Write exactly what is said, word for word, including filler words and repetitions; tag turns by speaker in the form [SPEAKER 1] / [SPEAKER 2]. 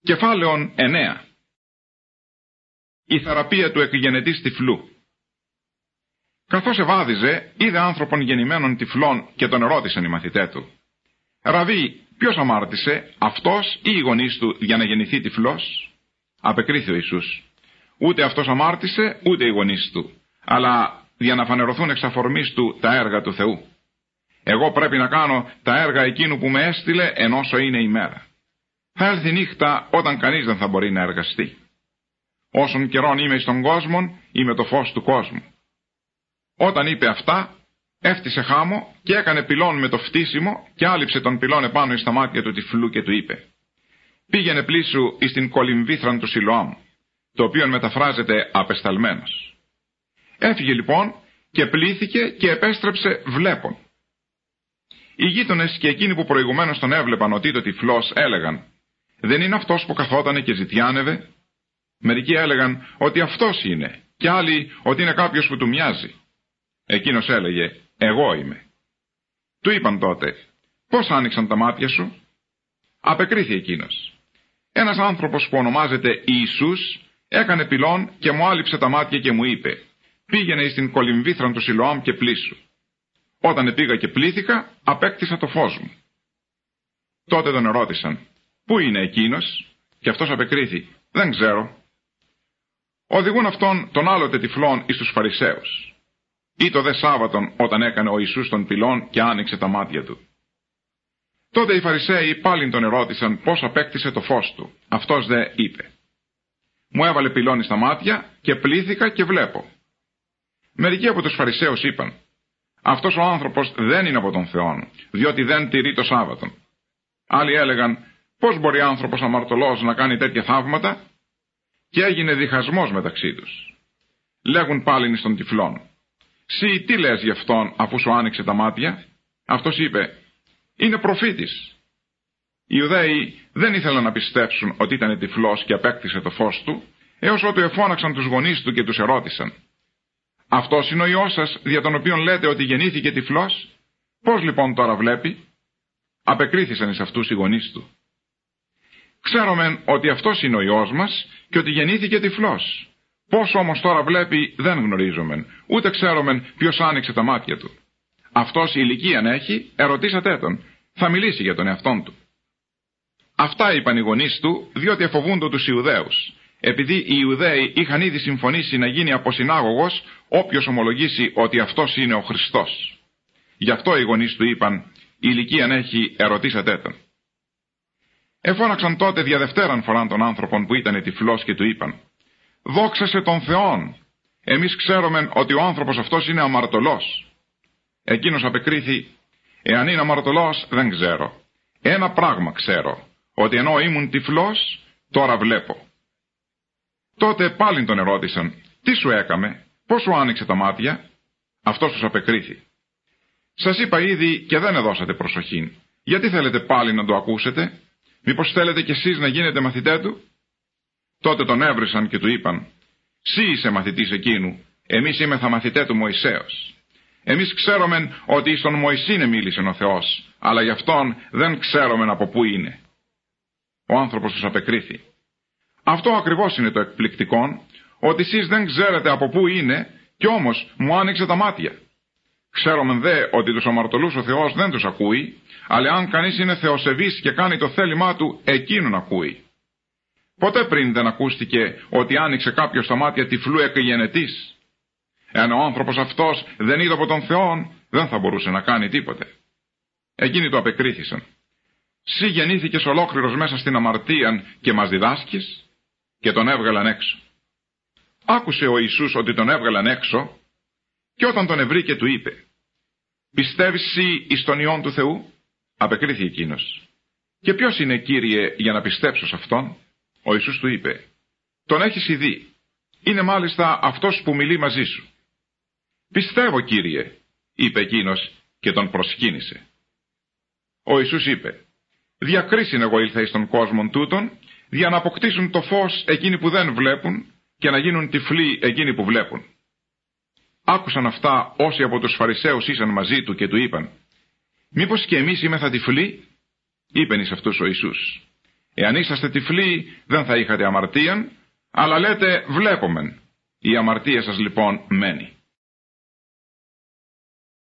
[SPEAKER 1] Κεφάλαιον εννέα. Η θεραπεία του εκγενετής τυφλού. Καθώς ευάδιζε, είδε άνθρωπον γεννημένων τυφλών και τον ερώτησαν οι μαθητέ του. «Ραβί, ποιος αμάρτησε, αυτός ή οι γονείς του, για να γεννηθεί τυφλός?» Απεκρίθη ο Ιησούς. «Ούτε αυτός αμάρτησε, ούτε οι γονείς του, αλλά για να φανερωθούν εξ αφορμής του τα έργα του Θεού. Εγώ πρέπει να κάνω τα έργα εκείνου που με έστειλε ενώσο είναι η μέρα. Θα έλθει νύχτα όταν κανείς δεν θα μπορεί να εργαστεί. Όσον καιρόν είμαι στον κόσμο, είμαι το φως του κόσμου». Όταν είπε αυτά, έφτισε χάμο και έκανε πυλών με το φτύσιμο και άλυψε τον πυλών επάνω εις τα μάτια του τυφλού και του είπε: «Πήγαινε πλήσου εις την κολυμβήθραν του Σιλοάμ», το οποίο μεταφράζεται απεσταλμένος. Έφυγε λοιπόν και πλήθηκε και επέστρεψε βλέπων. Οι γείτονες και εκείνοι που προηγουμένως τον έβλεπαν ότι το τυφλός έλεγαν: «Δεν είναι αυτός που καθότανε και ζητιάνευε?» Μερικοί έλεγαν ότι αυτός είναι, και άλλοι ότι είναι κάποιος που του μοιάζει. Εκείνος έλεγε: «Εγώ είμαι». Του είπαν τότε: «Πώς άνοιξαν τα μάτια σου?» Απεκρίθη εκείνος: «Ένας άνθρωπος που ονομάζεται Ιησούς έκανε πυλών και μου άλυψε τα μάτια και μου είπε: πήγαινε εις την κολυμβήθραν του Σιλοάμ και πλήσου. Όταν πήγα και πλήθηκα, απέκτησα το φως μου». Τότε τον ερώτησαν: «Πού είναι εκείνος?» Και αυτός απεκρίθη: «Δεν ξέρω». Οδηγούν αυτόν τον άλλοτε τυφλόν εις τους Φαρισαίους. Ή το δε Σάββατον όταν έκανε ο Ιησούς των πυλών και άνοιξε τα μάτια του. Τότε οι Φαρισαίοι πάλιν τον ερώτησαν πώς απέκτησε το φως του. Αυτός δε είπε: «Μου έβαλε πυλώνει στα μάτια και πλήθηκα και βλέπω». Μερικοί από τους Φαρισαίους είπαν: «Αυτός ο άνθρωπος δεν είναι από τον Θεόν, διότι δεν τηρεί το Σάββατον». Άλλοι έλεγαν: «Πώς μπορεί άνθρωπος αμαρτωλός να κάνει τέτοια θαύματα?» Και έγινε διχασμός μεταξύ τους. Λέγουν πάλιν εις τον τυφλόν: «Συ τι λες γι' αυτόν αφού σου άνοιξε τα μάτια?» Αυτός είπε: «Είναι προφήτης». Οι Ιουδαίοι δεν ήθελαν να πιστέψουν ότι ήταν τυφλός και απέκτησε το φως του, έως ότου εφώναξαν τους γονείς του και τους ερώτησαν: «Αυτός είναι ο Υιός σας, δια τον οποίον λέτε ότι γεννήθηκε τυφλός? Πώς λοιπόν τώρα βλέπει?» Απεκρίθησαν εις αυτούς οι γονείς του. «Ξέρομεν ότι αυτός είναι ο Υιός μας και ότι γεννήθηκε τυφλός. Πώς όμως τώρα βλέπει δεν γνωρίζομεν, ούτε ξέρομεν ποιος άνοιξε τα μάτια του. Αυτός η ηλικίαν έχει, ερωτήσατε τον, θα μιλήσει για τον εαυτόν του». Αυτά είπαν οι γονείς του, διότι εφοβούντο τους Ιουδαίους, επειδή οι Ιουδαίοι είχαν ήδη συμφωνήσει να γίνει αποσυνάγωγος όποιος ομολογήσει ότι αυτός είναι ο Χριστός. Γι' αυτό οι γονείς του είπαν: «Η ηλικίαν έχει, ερωτήσατε τον». Εφώναξαν τότε δια δευτέραν φοράν τον άνθρωπον που ήταν τυφλός και του είπαν: «Δόξασε τον Θεόν, εμείς ξέρομεν ότι ο άνθρωπος αυτός είναι αμαρτωλός». Εκείνος απεκρίθη: «Εάν είναι αμαρτωλός δεν ξέρω. Ένα πράγμα ξέρω, ότι ενώ ήμουν τυφλός, τώρα βλέπω». Τότε πάλιν τον ερώτησαν: «Τι σου έκαμε, πώς σου άνοιξε τα μάτια?» Αυτός τους απεκρίθη: «Σας είπα ήδη και δεν εδώσατε προσοχήν. Γιατί θέλετε πάλι να το ακούσετε? Μήπως θέλετε κι εσείς να γίνετε μαθητέ του?» Τότε τον έβρισαν και του είπαν: «Συ είσαι μαθητής εκείνου, εμείς είμεθα μαθητέ του Μωυσέως. Εμείς ξέρομεν ότι εις τον Μωυσήνε μίλησε ο Θεός, αλλά γι' αυτόν δεν ξέρομεν από πού είναι». Ο άνθρωπος τους απεκρίθη: «Αυτό ακριβώς είναι το εκπληκτικό, ότι εσείς δεν ξέρετε από πού είναι, κι όμως μου άνοιξε τα μάτια. Ξέρομεν δε ότι τους αμαρτωλούς ο Θεός δεν τους ακούει, αλλά αν κανείς είναι θεοσεβής και κάνει το θέλημά του, εκείνον ακούει. Ποτέ πριν δεν ακούστηκε ότι άνοιξε κάποιος τα μάτια τυφλού εκγενετής? Εάν ο άνθρωπος αυτός δεν είδε από τον Θεόν, δεν θα μπορούσε να κάνει τίποτε». Εκείνοι το απεκρίθησαν: «Συ γεννήθηκες ολόκληρος μέσα στην αμαρτίαν και μας διδάσκεις?» Και τον έβγαλαν έξω. Άκουσε ο Ιησούς ότι τον έβγαλαν έξω, και όταν τον ευρήκε του είπε: «Πιστεύεις συ εις τον Υιόν του Θεού?» Απεκρίθη εκείνος: «Και ποιος είναι, Κύριε, για να πιστέψω σε αυτόν?» Ο Ιησούς του είπε: «Τον έχεις ειδεί. Είναι μάλιστα αυτός που μιλεί μαζί σου». «Πιστεύω, Κύριε», είπε εκείνος και τον προσκύνησε. Ο Ιησούς είπε: «Διακρίσιν εγώ ήλθα εις τον κόσμον τούτον, για να αποκτήσουν το φως εκείνοι που δεν βλέπουν και να γίνουν τυφλοί εκείνοι που βλέπουν». Άκουσαν αυτά όσοι από τους Φαρισαίους ήσαν μαζί του και του είπαν: «Μήπως και εμείς είμεθα τυφλοί?» Είπεν εις αυτούς ο Ιησούς: Εάν είσαστε τυφλοί, δεν θα είχατε αμαρτίαν, αλλά λέτε βλέπομεν. Η αμαρτία σας λοιπόν μένει.